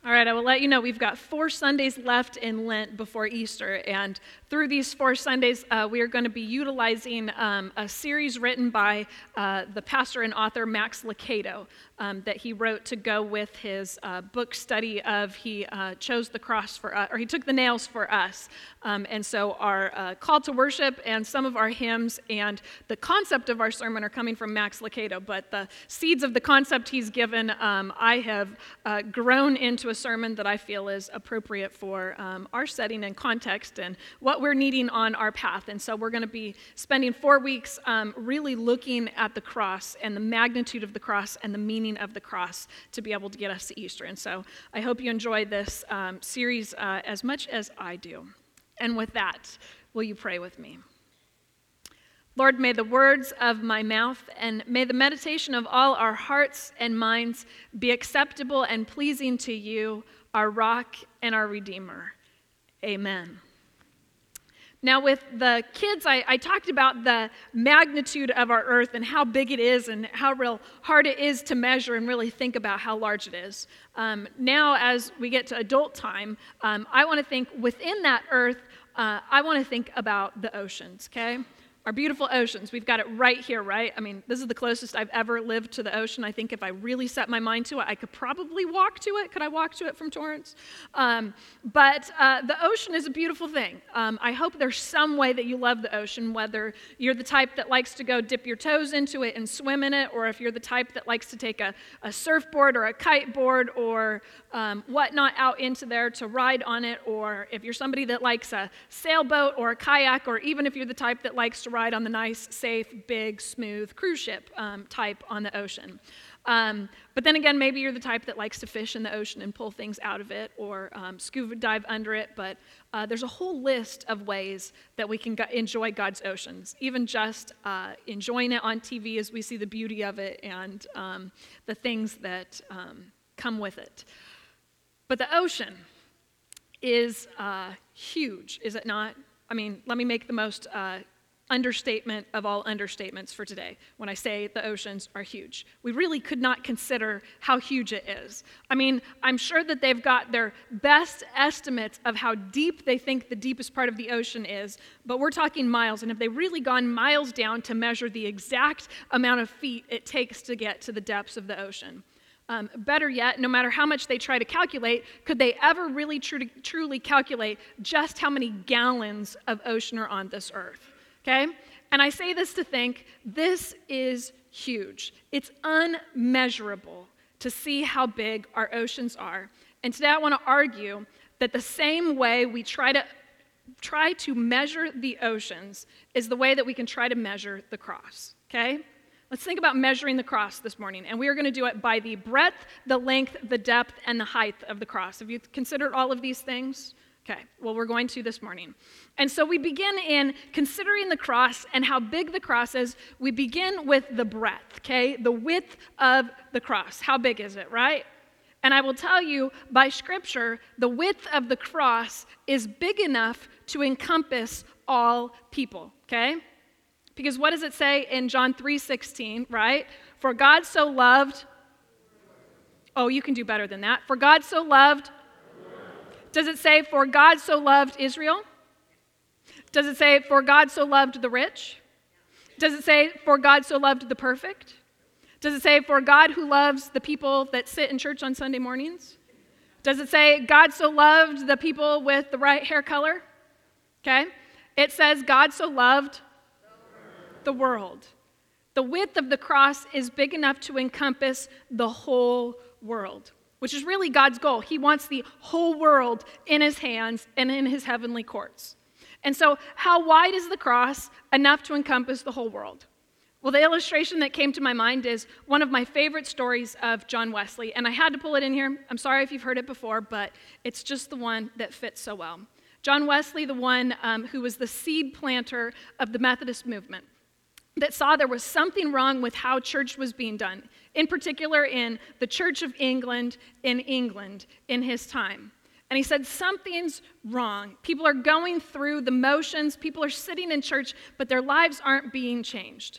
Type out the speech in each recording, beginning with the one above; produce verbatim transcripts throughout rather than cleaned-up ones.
All right, I will let you know we've got four Sundays left in Lent before Easter, and through these four Sundays, uh, we are going to be utilizing um, a series written by uh, the pastor and author Max Lucado um, that he wrote to go with his uh, book study of he uh, chose the cross for us, or he took the nails for us. Um, and so our uh, call to worship and some of our hymns and the concept of our sermon are coming from Max Lucado, but the seeds of the concept he's given, um, I have uh, grown into a sermon that I feel is appropriate for um, our setting and context and what we're needing on our path. And so we're going to be spending four weeks um, really looking at the cross and the magnitude of the cross and the meaning of the cross to be able to get us to Easter. And so I hope you enjoy this um, series uh, as much as I do. And with that, will you pray with me? Lord, may the words of my mouth and may the meditation of all our hearts and minds be acceptable and pleasing to you, our rock and our Redeemer. Amen. Now with the kids, I, I talked about the magnitude of our earth and how big it is and how real hard it is to measure and really think about how large it is. Um, now as we get to adult time, um, I want to think within that earth, uh, I want to think about the oceans, okay? Our beautiful oceans, we've got it right here, right? I mean, this is the closest I've ever lived to the ocean. I think if I really set my mind to it, I could probably walk to it. Could I walk to it from Torrance? Um, but uh, the ocean is a beautiful thing. Um, I hope there's some way that you love the ocean, whether you're the type that likes to go dip your toes into it and swim in it, or if you're the type that likes to take a, a surfboard or a kiteboard or um, whatnot out into there to ride on it, or if you're somebody that likes a sailboat or a kayak, or even if you're the type that likes to ride on the nice, safe, big, smooth cruise ship um, type on the ocean. Um, but then again, maybe you're the type that likes to fish in the ocean and pull things out of it or um, scuba dive under it. But uh, there's a whole list of ways that we can go- enjoy God's oceans, even just uh, enjoying it on T V as we see the beauty of it and um, the things that um, come with it. But the ocean is uh, huge, is it not? I mean, let me make the most uh, understatement of all understatements for today when I say the oceans are huge. We really could not consider how huge it is. I mean, I'm sure that they've got their best estimates of how deep they think the deepest part of the ocean is, but we're talking miles, and have they really gone miles down to measure the exact amount of feet it takes to get to the depths of the ocean? Um, better yet, no matter how much they try to calculate, could they ever really tru- truly calculate just how many gallons of ocean are on this earth? Okay? And I say this to think, this is huge. It's unmeasurable to see how big our oceans are. And today I want to argue that the same way we try to try to measure the oceans is the way that we can try to measure the cross. Okay? Let's think about measuring the cross this morning. And we are going to do it by the breadth, the length, the depth, and the height of the cross. Have you considered all of these things? Okay, well, we're going to this morning. And so we begin in considering the cross and how big the cross is. We begin with the breadth, okay? The width of the cross. How big is it, right? And I will tell you, by Scripture, the width of the cross is big enough to encompass all people, okay? Because what does it say in John three sixteen, right? For God so loved, oh, you can do better than that. For God so loved, does it say, for God so loved Israel? Does it say, for God so loved the rich? Does it say, for God so loved the perfect? Does it say, for God who loves the people that sit in church on Sunday mornings? Does it say, God so loved the people with the right hair color? Okay. It says, God so loved the world. The width of the cross is big enough to encompass the whole world, which is really God's goal. He wants the whole world in his hands and in his heavenly courts. And so how wide is the cross? Enough to encompass the whole world. Well, the illustration that came to my mind is one of my favorite stories of John Wesley, and I had to pull it in here. I'm sorry if you've heard it before, but it's just the one that fits so well. John Wesley, the one um, who was the seed planter of the Methodist movement, that saw there was something wrong with how church was being done, in particular in the Church of England in England in his time. And he said, something's wrong. People are going through the motions. People are sitting in church, but their lives aren't being changed.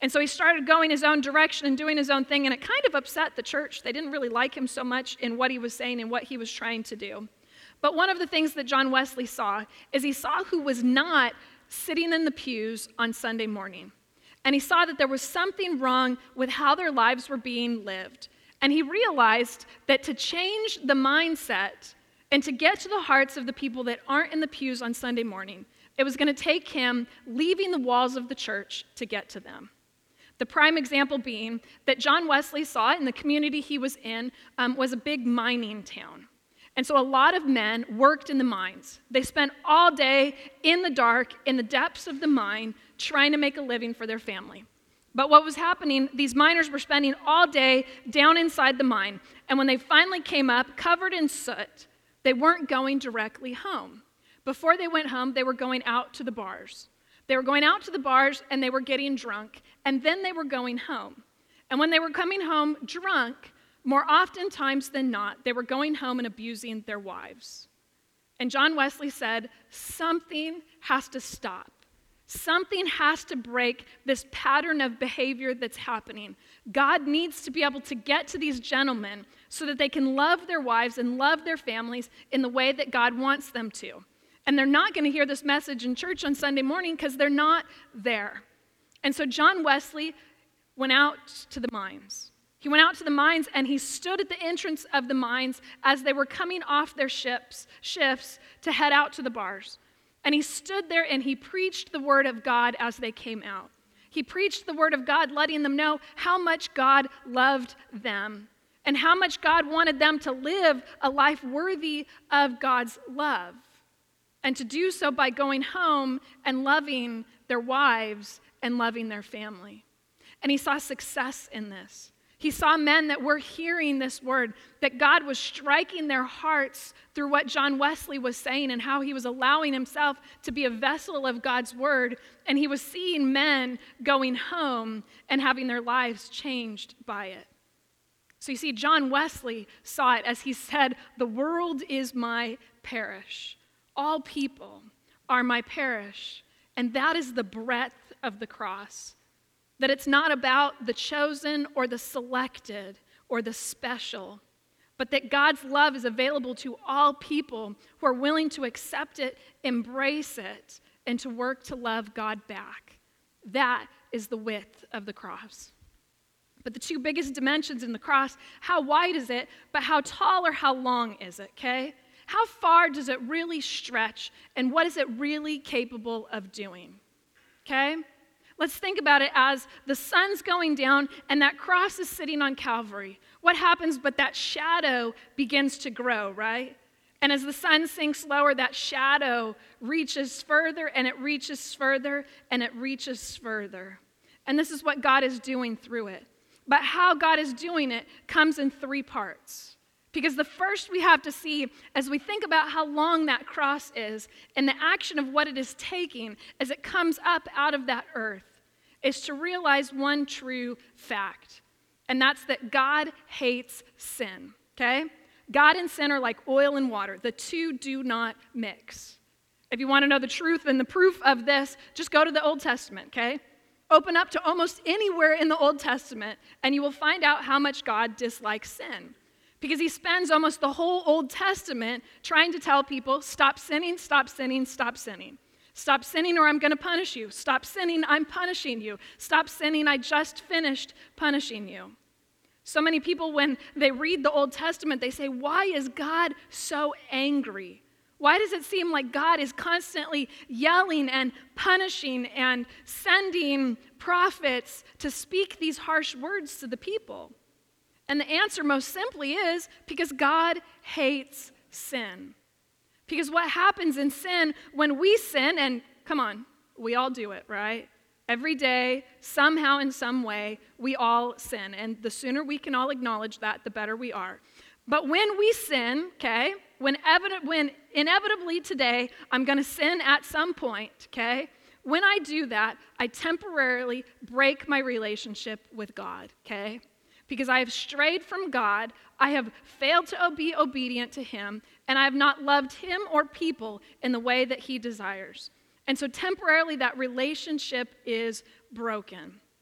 And so he started going his own direction and doing his own thing, and it kind of upset the church. They didn't really like him so much in what he was saying and what he was trying to do. But one of the things that John Wesley saw is he saw who was not sitting in the pews on Sunday morning. And he saw that there was something wrong with how their lives were being lived. And he realized that to change the mindset and to get to the hearts of the people that aren't in the pews on Sunday morning, it was going to take him leaving the walls of the church to get to them. The prime example being that John Wesley saw in the community he was in um, was a big mining town. And so a lot of men worked in the mines. They spent all day in the dark, in the depths of the mine, trying to make a living for their family. But what was happening, these miners were spending all day down inside the mine. And when they finally came up, covered in soot, they weren't going directly home. Before they went home, they were going out to the bars. They were going out to the bars and they were getting drunk, and then they were going home. And when they were coming home drunk, more oftentimes than not, they were going home and abusing their wives. And John Wesley said, something has to stop. Something has to break this pattern of behavior that's happening. God needs to be able to get to these gentlemen so that they can love their wives and love their families in the way that God wants them to. And they're not going to hear this message in church on Sunday morning because they're not there. And so John Wesley went out to the mines. He went out to the mines and he stood at the entrance of the mines as they were coming off their ships, shifts to head out to the bars. And he stood there and he preached the word of God as they came out. He preached the word of God, letting them know how much God loved them and how much God wanted them to live a life worthy of God's love. And to do so by going home and loving their wives and loving their family. And he saw success in this. He saw men that were hearing this word, that God was striking their hearts through what John Wesley was saying and how he was allowing himself to be a vessel of God's word. And he was seeing men going home and having their lives changed by it. So you see, John Wesley saw it as he said, "The world is my parish. All people are my parish." And that is the breadth of the cross. That it's not about the chosen or the selected or the special, but that God's love is available to all people who are willing to accept it, embrace it, and to work to love God back. That is the width of the cross. But the two biggest dimensions in the cross, how wide is it, but how tall or how long is it, okay? How far does it really stretch, and what is it really capable of doing, okay? Let's think about it as the sun's going down and that cross is sitting on Calvary. What happens but that shadow begins to grow, right? And as the sun sinks lower, that shadow reaches further and it reaches further and it reaches further. And this is what God is doing through it. But how God is doing it comes in three parts. Because the first we have to see as we think about how long that cross is and the action of what it is taking as it comes up out of that earth is to realize one true fact, and that's that God hates sin, okay? God and sin are like oil and water. The two do not mix. If you want to know the truth and the proof of this, just go to the Old Testament, okay? Open up to almost anywhere in the Old Testament, and you will find out how much God dislikes sin. Because he spends almost the whole Old Testament trying to tell people, stop sinning, stop sinning, stop sinning. Stop sinning or I'm going to punish you. Stop sinning, I'm punishing you. Stop sinning, I just finished punishing you. So many people, when they read the Old Testament, they say, why is God so angry? Why does it seem like God is constantly yelling and punishing and sending prophets to speak these harsh words to the people? And the answer most simply is because God hates sin. Because what happens in sin, when we sin, and come on, we all do it, right? Every day, somehow in some way, we all sin. And the sooner we can all acknowledge that, the better we are. But when we sin, okay, when, evident, when inevitably today, I'm going to sin at some point, okay? When I do that, I temporarily break my relationship with God, okay? Because I have strayed from God, I have failed to be obedient to him, and I have not loved him or people in the way that he desires. And so temporarily that relationship is broken.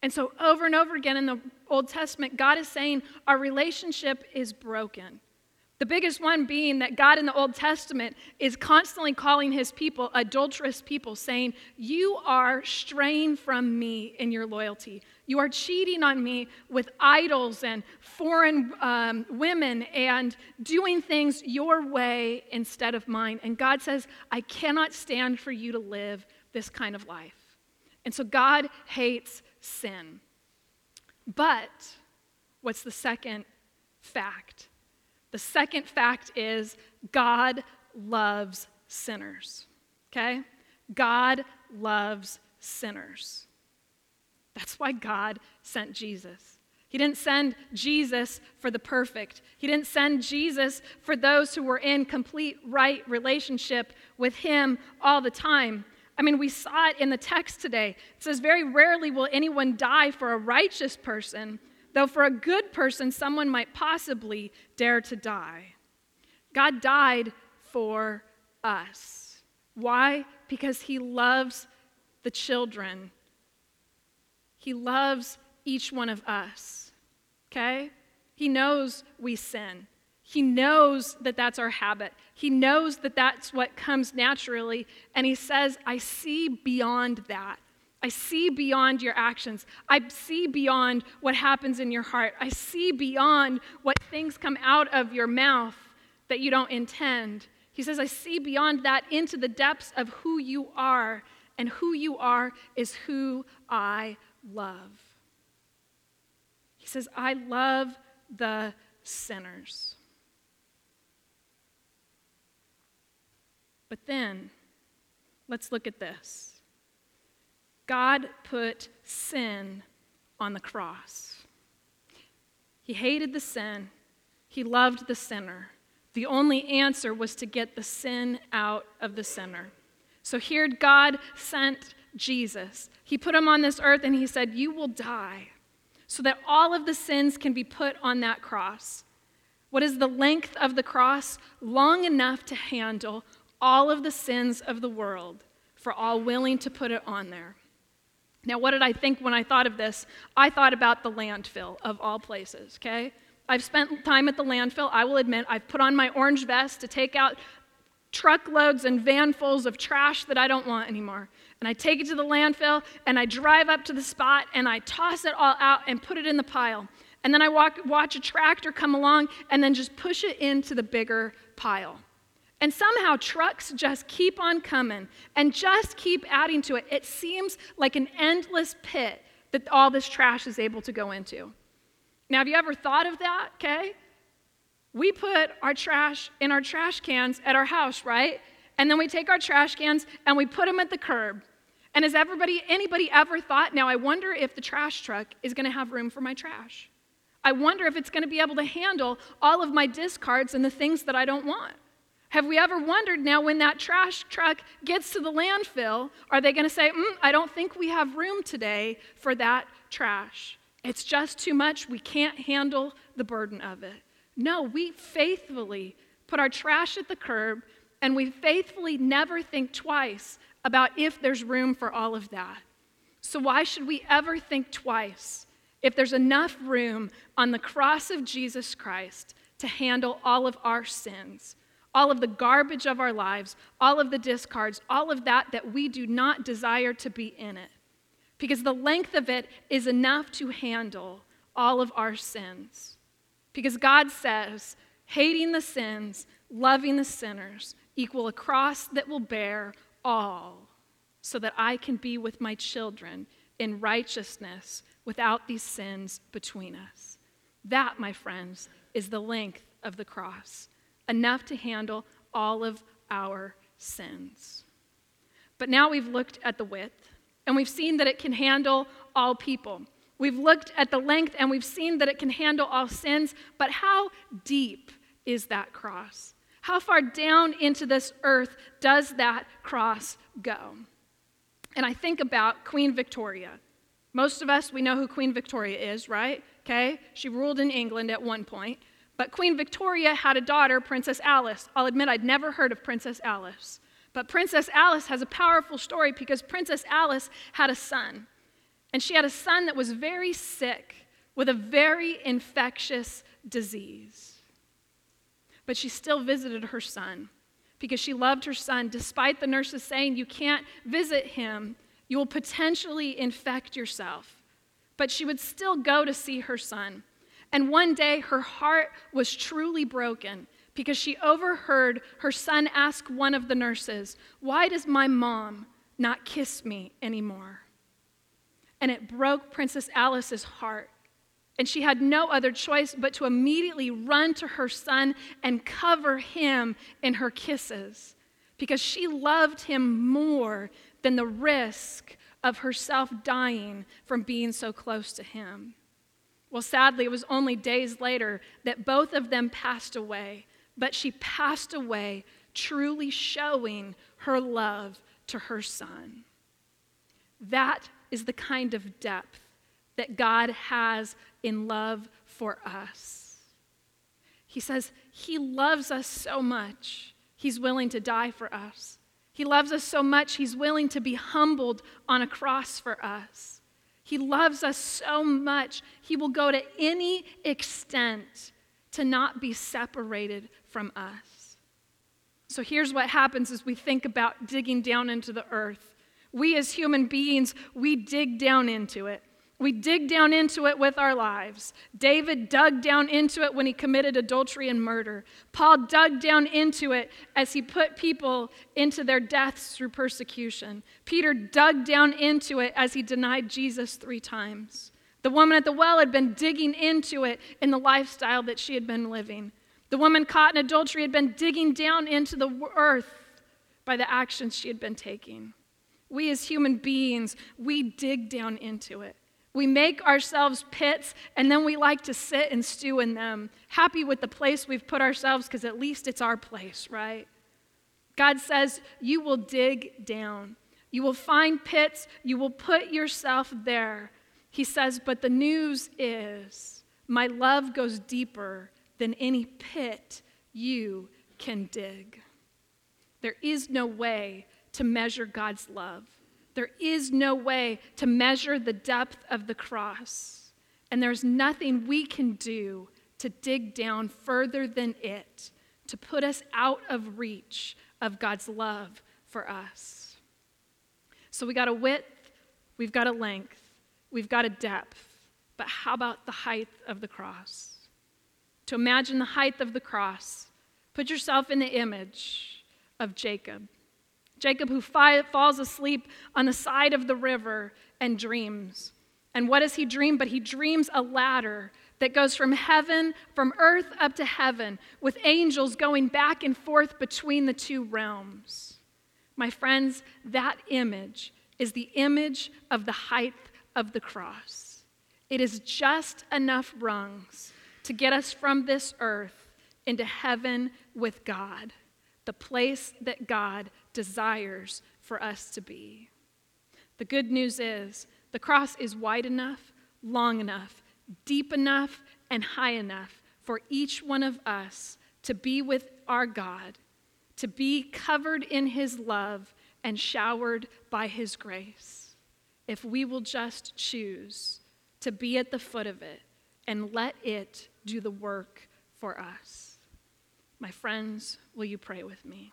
And so over and over again in the Old Testament, God is saying our relationship is broken. The biggest one being that God in the Old Testament is constantly calling his people adulterous people, saying, you are straying from me in your loyalty. You are cheating on me with idols and foreign um, women and doing things your way instead of mine. And God says, I cannot stand for you to live this kind of life. And so God hates sin. But what's the second fact? The second fact is God loves sinners, okay? God loves sinners. That's why God sent Jesus. He didn't send Jesus for the perfect. He didn't send Jesus for those who were in complete right relationship with him all the time. I mean, we saw it in the text today. It says, very rarely will anyone die for a righteous person, though for a good person, someone might possibly dare to die. God died for us. Why? Because he loves the children. He loves each one of us, okay? He knows we sin. He knows that that's our habit. He knows that that's what comes naturally, and he says, I see beyond that. I see beyond your actions. I see beyond what happens in your heart. I see beyond what things come out of your mouth that you don't intend. He says, I see beyond that into the depths of who you are, and who you are is who I love. He says, I love the sinners. But then, let's look at this. God put sin on the cross. He hated the sin. He loved the sinner. The only answer was to get the sin out of the sinner. So here God sent Jesus. He put him on this earth and he said, you will die so that all of the sins can be put on that cross. What is the length of the cross? Long enough to handle all of the sins of the world for all willing to put it on there. Now, what did I think when I thought of this? I thought about the landfill of all places, okay? I've spent time at the landfill. I will admit I've put on my orange vest to take out truckloads and vanfuls of trash that I don't want anymore. And I take it to the landfill, and I drive up to the spot, and I toss it all out and put it in the pile. And then I walk, watch a tractor come along and then just push it into the bigger pile. And somehow trucks just keep on coming and just keep adding to it. It seems like an endless pit that all this trash is able to go into. Now, have you ever thought of that, okay? We put our trash in our trash cans at our house, right? And then we take our trash cans and we put them at the curb. And has everybody, anybody ever thought, now I wonder if the trash truck is going to have room for my trash? I wonder if it's going to be able to handle all of my discards and the things that I don't want. Have we ever wondered now when that trash truck gets to the landfill, are they going to say, mm, I don't think we have room today for that trash. It's just too much. We can't handle the burden of it. No, we faithfully put our trash at the curb, and we faithfully never think twice about if there's room for all of that. So why should we ever think twice if there's enough room on the cross of Jesus Christ to handle all of our sins? All of the garbage of our lives, all of the discards, all of that that we do not desire to be in it. Because the length of it is enough to handle all of our sins. Because God says, hating the sins, loving the sinners, equal a cross that will bear all, so that I can be with my children in righteousness without these sins between us. That, my friends, is the length of the cross. Enough to handle all of our sins. But now we've looked at the width, and we've seen that it can handle all people. We've looked at the length, and we've seen that it can handle all sins, but how deep is that cross? How far down into this earth does that cross go? And I think about Queen Victoria. Most of us, we know who Queen Victoria is, right? Okay? She ruled in England at one point. But Queen Victoria had a daughter, Princess Alice. I'll admit I'd never heard of Princess Alice. But Princess Alice has a powerful story because Princess Alice had a son. And she had a son that was very sick with a very infectious disease. But she still visited her son because she loved her son, despite the nurses saying, you can't visit him, you will potentially infect yourself. But she would still go to see her son. And one day, her heart was truly broken because she overheard her son ask one of the nurses, why does my mom not kiss me anymore? And it broke Princess Alice's heart. And she had no other choice but to immediately run to her son and cover him in her kisses because she loved him more than the risk of herself dying from being so close to him. Well, sadly, it was only days later that both of them passed away, but she passed away truly showing her love to her son. That is the kind of depth that God has in love for us. He says he loves us so much, he's willing to die for us. He loves us so much, he's willing to be humbled on a cross for us. He loves us so much, he will go to any extent to not be separated from us. So here's what happens as we think about digging down into the earth. We as human beings, we dig down into it. We dig down into it with our lives. David dug down into it when he committed adultery and murder. Paul dug down into it as he put people into their deaths through persecution. Peter dug down into it as he denied Jesus three times. The woman at the well had been digging into it in the lifestyle that she had been living. The woman caught in adultery had been digging down into the earth by the actions she had been taking. We as human beings, we dig down into it. We make ourselves pits, and then we like to sit and stew in them, happy with the place we've put ourselves because at least it's our place, right? God says you will dig down. You will find pits. You will put yourself there. He says, but the news is my love goes deeper than any pit you can dig. There is no way to measure God's love. There is no way to measure the depth of the cross. And there's nothing we can do to dig down further than it, to put us out of reach of God's love for us. So we got a width, we've got a length, we've got a depth. But how about the height of the cross? To imagine the height of the cross, put yourself in the image of Jacob. Jacob who fi- falls asleep on the side of the river and dreams. And what does he dream? But he dreams a ladder that goes from heaven, from earth up to heaven, with angels going back and forth between the two realms. My friends, that image is the image of the height of the cross. It is just enough rungs to get us from this earth into heaven with God, the place that God desires for us to be. The good news is the cross is wide enough, long enough, deep enough, and high enough for each one of us to be with our God, to be covered in his love and showered by his grace. If we will just choose to be at the foot of it and let it do the work for us. My friends, will you pray with me?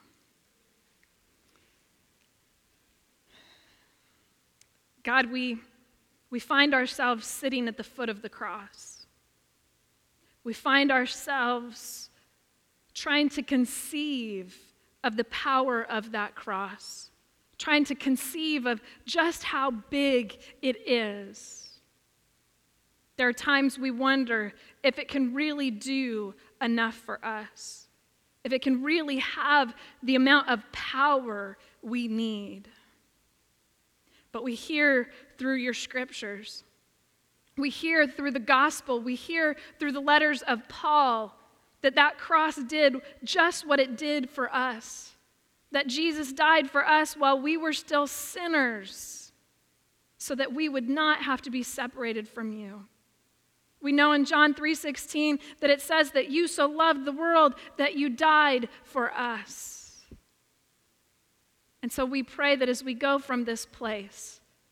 God, we, we find ourselves sitting at the foot of the cross. We find ourselves trying to conceive of the power of that cross, trying to conceive of just how big it is. There are times we wonder if it can really do enough for us, if it can really have the amount of power we need. But we hear through your scriptures, we hear through the gospel, we hear through the letters of Paul that that cross did just what it did for us, that Jesus died for us while we were still sinners so that we would not have to be separated from you. We know in John three sixteen that it says that you so loved the world that you died for us. And so we pray that as we go from this place,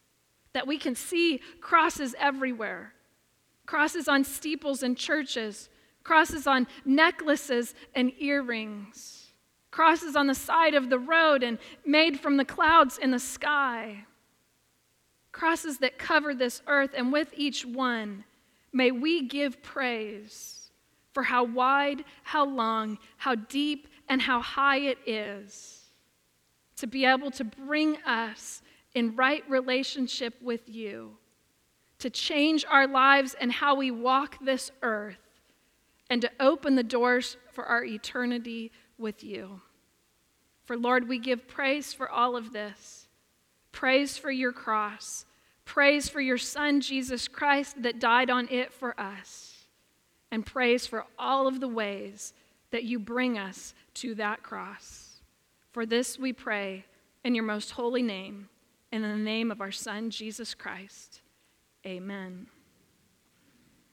that we can see crosses everywhere, crosses on steeples and churches, crosses on necklaces and earrings, crosses on the side of the road and made from the clouds in the sky, crosses that cover this earth, and with each one, may we give praise for how wide, how long, how deep, and how high it is to be able to bring us in right relationship with you, to change our lives and how we walk this earth, and to open the doors for our eternity with you. For Lord, we give praise for all of this. Praise for your cross. Praise for your Son, Jesus Christ, that died on it for us. And praise for all of the ways that you bring us to that cross. For this we pray in your most holy name, in the name of our Son, Jesus Christ. Amen.